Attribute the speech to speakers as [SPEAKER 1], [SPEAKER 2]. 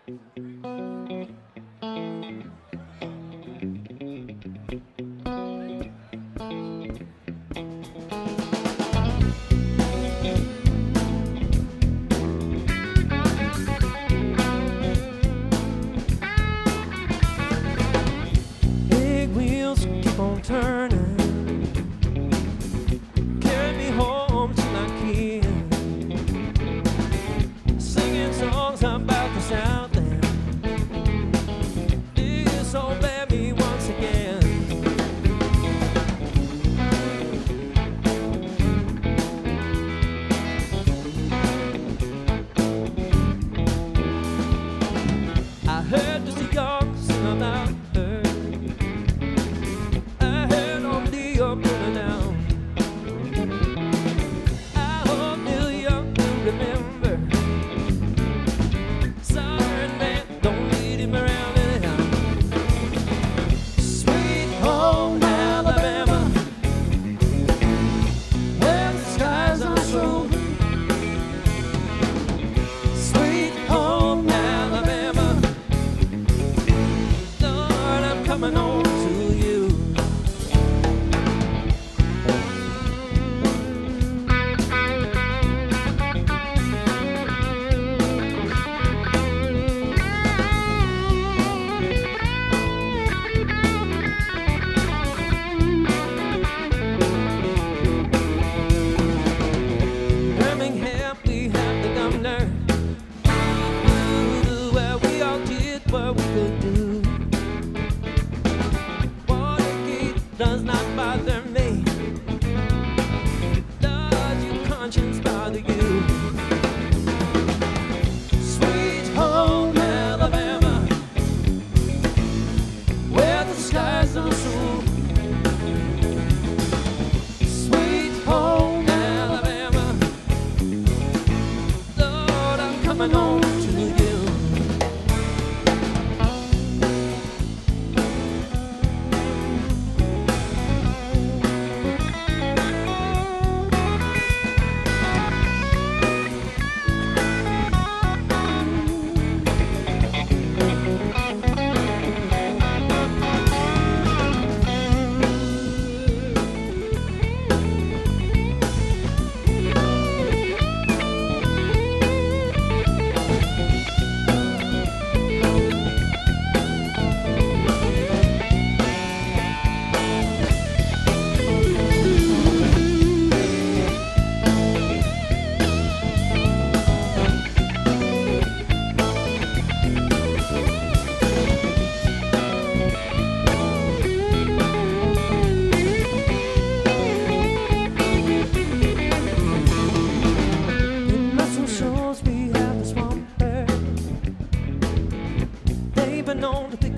[SPEAKER 1] Big wheels keep on turning, carry me home till I can, singing songs about the Southland. This old baby once again. I heard just a young sing about her. I heard on the up and down. I hope the young will remember. Southern man don't need him around anyhow. Sweet home Alabama, where the skies are so blue. Sweet home Alabama, Lord, I'm coming home to you. Birmingham, we have the governor, where we all did what we could do. Watergate does not bother me. Does your conscience bother you? Sweet home Alabama, where the skies are so blue. Sweet home Alabama, Lord, I'm coming home to you. In muscle shoals we have the swamp bird. They've been known to pick